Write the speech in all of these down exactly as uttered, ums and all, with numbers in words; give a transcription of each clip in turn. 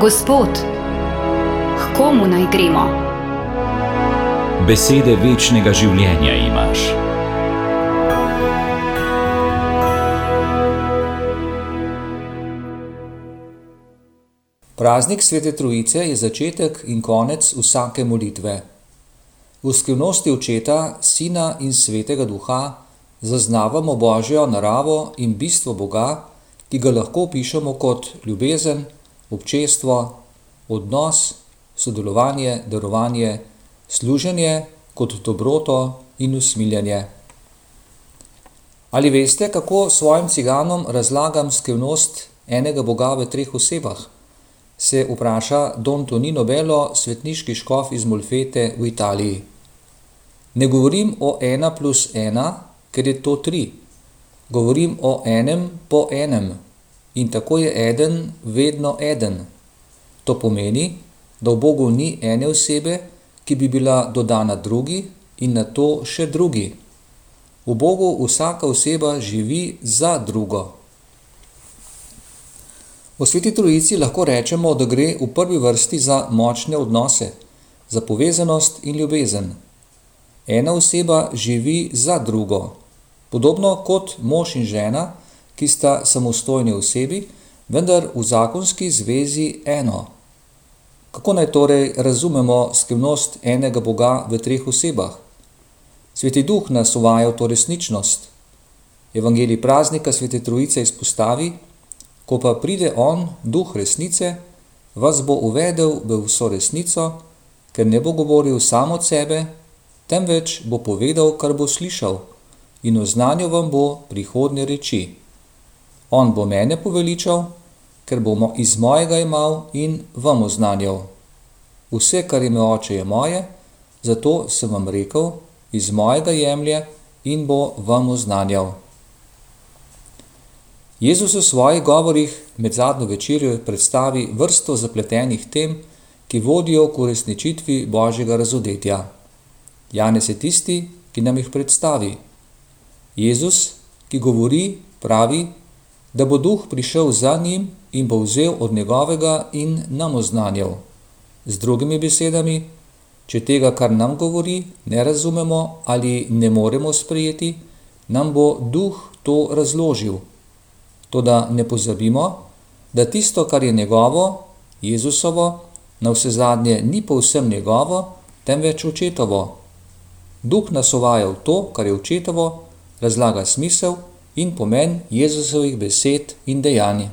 Gospod, h komu naj gremo? Besede večnega življenja imaš. Praznik Svete Trojice je začetek in konec vsake molitve. V skrivnosti Očeta, Sina in Svetega Duha zaznavamo Božjo naravo in bistvo Boga, ki ga lahko opišemo kot ljubezen, občestvo, odnos, sodelovanje, darovanje, služenje kot dobroto in usmiljenje. Ali veste, kako svojim ciganom razlagam skrivnost enega Boga v treh osebah? Se vpraša don Tonino Bello, svetniški škof iz Molfete v Italiji. Ne govorim o ena plus ena, ker je to tri. Govorim o enem po enem in tako je eden vedno eden. To pomeni, da v Bogu ni ene osebe, ki bi bila dodana drugi in na to še drugi. V Bogu vsaka oseba živi za drugo. O Sveti Trojici lahko rečemo, da gre v prvi vrsti za močne odnose, za povezanost in ljubezen. Ena oseba živi za drugo, podobno kot mož in žena, ki sta samostojni osebi, vendar v zakonski zvezi eno. Kako naj torej razumemo skrivnost enega Boga v treh osebah? Sveti Duh nas uvaja v to resničnost. Evangelij praznika Svete Trojice izpostavi: ko pa pride On, Duh resnice, vas bo uvedel v vso resnico, ker ne bo govoril sam od sebe, temveč bo povedal, kar bo slišal, in oznanil vam bo prihodnje reči. On bo mene poveličal, ker bo iz mojega imal in vam oznanjal. Vse, kar ime Oče, je moje, zato sem vam rekel, iz mojega jemlje in bo vam oznanjal. Jezus v svojih govorih med zadnjo večerjo predstavi vrsto zapletenih tem, ki vodijo k uresničitvi Božjega razodetja. Janez je tisti, ki nam jih predstavi. Jezus, ki govori, pravi, da bo Duh prišel za njim in bo vzel od njegovega in nam oznanjal. Z drugimi besedami, če tega, kar nam govori, ne razumemo ali ne moremo sprejeti, nam bo Duh to razložil. Toda ne pozabimo, da tisto, kar je njegovo, Jezusovo, navsezadnje ni povsem njegovo, temveč Očetovo. Duh nas uvaja v to, kar je Očetovo, razlaga smisel in pomen Jezusovih besed in dejanj.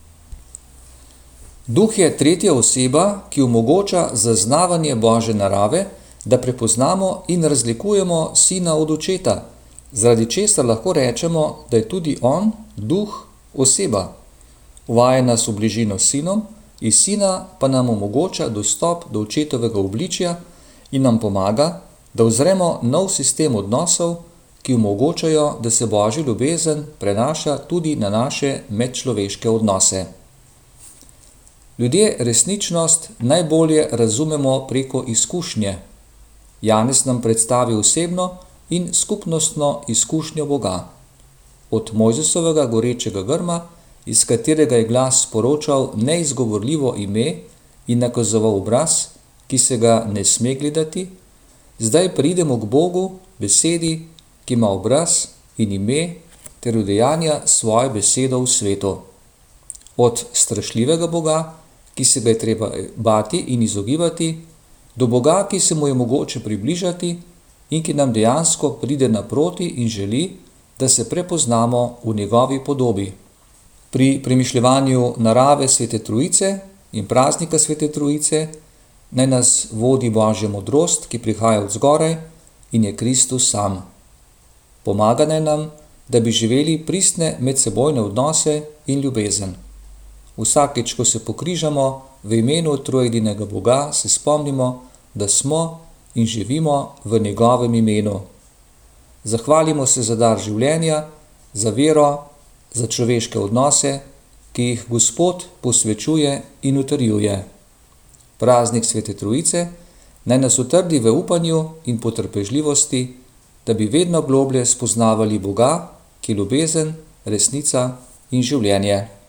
Duh je tretja oseba, ki omogoča zaznavanje Božje narave, da prepoznamo in razlikujemo Sina od Očeta, zaradi česar lahko rečemo, da je tudi On, Duh, oseba. Uvaja nas v bližino s Sinom, iz Sina pa nam omogoča dostop do Očetovega obličja in nam pomaga, da uzremo nov sistem odnosov, ki omogočajo, da se Božja ljubezen prenaša tudi na naše medčloveške odnose. Ljudje resničnost najbolje razumemo preko izkušnje. Janez nam predstavi osebno in skupnostno izkušnjo Boga. Od Mojzesovega gorečega grma, iz katerega je glas sporočal neizgovorljivo ime in nakazoval obraz, ki se ga ne sme gledati, zdaj pridemo k Bogu, besedi, ki ima obraz in ime, ter udejanja svojo besedo v svetu. Od strašljivega Boga, ki se ga je treba bati in izogibati, do Boga, ki se mu je mogoče približati in ki nam dejansko pride naproti in želi, da se prepoznamo v njegovi podobi. Pri premišljevanju narave Svete Trojice in praznika Svete Trojice naj nas vodi Božja modrost, ki prihaja od zgoraj in je Kristus sam. Pomaga naj nam, da bi živeli pristne medsebojne odnose in ljubezen. Vsakič, ko se pokrižamo v imenu trojedinega Boga, se spomnimo, da smo in živimo v njegovem imenu. Zahvalimo se za dar življenja, za vero, za človeške odnose, ki jih Gospod posvečuje in utrjuje. Praznik Svete Trojice naj nas utrdi v upanju in potrpežljivosti, da bi vedno globlje spoznavali Boga, ki je ljubezen, resnica in življenje.